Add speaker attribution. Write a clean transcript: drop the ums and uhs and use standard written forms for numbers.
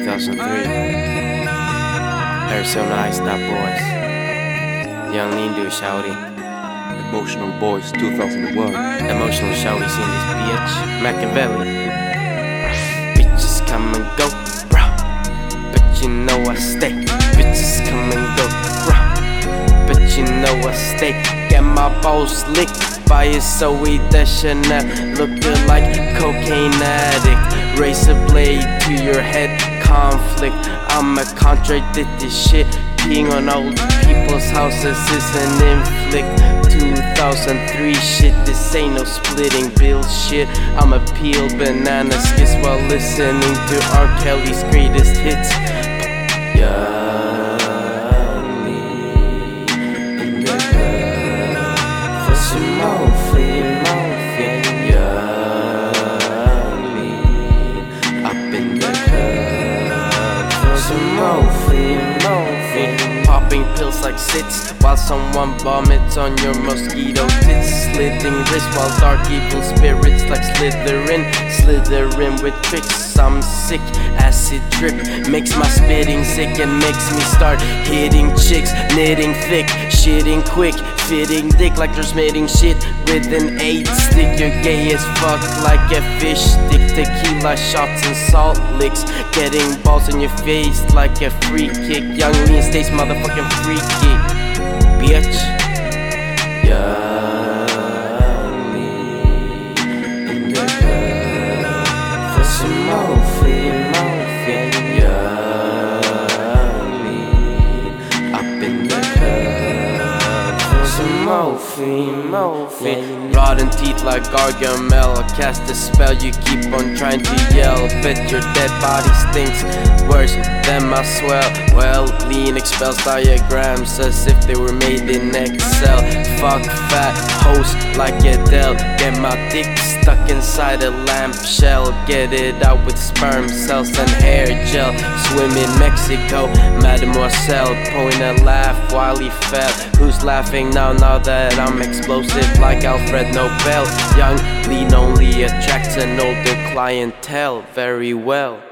Speaker 1: 2003. Arizona Ice Stop Boys. Young Lindu Shouty.
Speaker 2: Emotional Boys 2001.
Speaker 1: Emotional Shouty seen this bitch. Machiavelli. Bitches come and go, bruh, but you know I stay. Bitches come and go, bruh, but you know I stay. Get my balls licked by a Zoe the Chanel, looking like cocaine addict. Razor blade to your head, conflict. I'ma contradict this shit. Peeing on old people's houses is an inflict. 2003 shit, this ain't no splitting bill shit. I'ma peel banana skits while listening to R. Kelly's greatest hits. Young Lean in the club for some morphine. Young Lean up in the club for some morphine. Popping pills like sits while someone vomits on your mosquito tits. Slitting wrists while dark evil spirits like slithering with tricks. I'm sick, acid drip makes my spitting sick and makes me start hitting chicks. Knitting thick, shitting quick, fitting dick like they're smitting shit with an 8 stick. You're gay as fuck like a fish stick. Tequila shots and salt licks, getting balls in your face like a free kick. Young Lean stays motherfucking freaky, bitch. Young Lean in the club for some morphine. Young Lean up in the club for some morphine. Rotten teeth like Gargamel. I cast a spell, you keep on trying to yell. Bet your dead body stinks worse than my swell. Well, Lean expels diagrams as if they were made in Excel. Fuck fat host like Adele. Get my dick stuck inside a lamp shell. Get it out with sperm cells and hair gel. Swim in Mexico, Mademoiselle. Point and laugh while he fell. Who's laughing now that I'm explosive like Alfred Nobel? Young Lean only attracts an older clientele very well.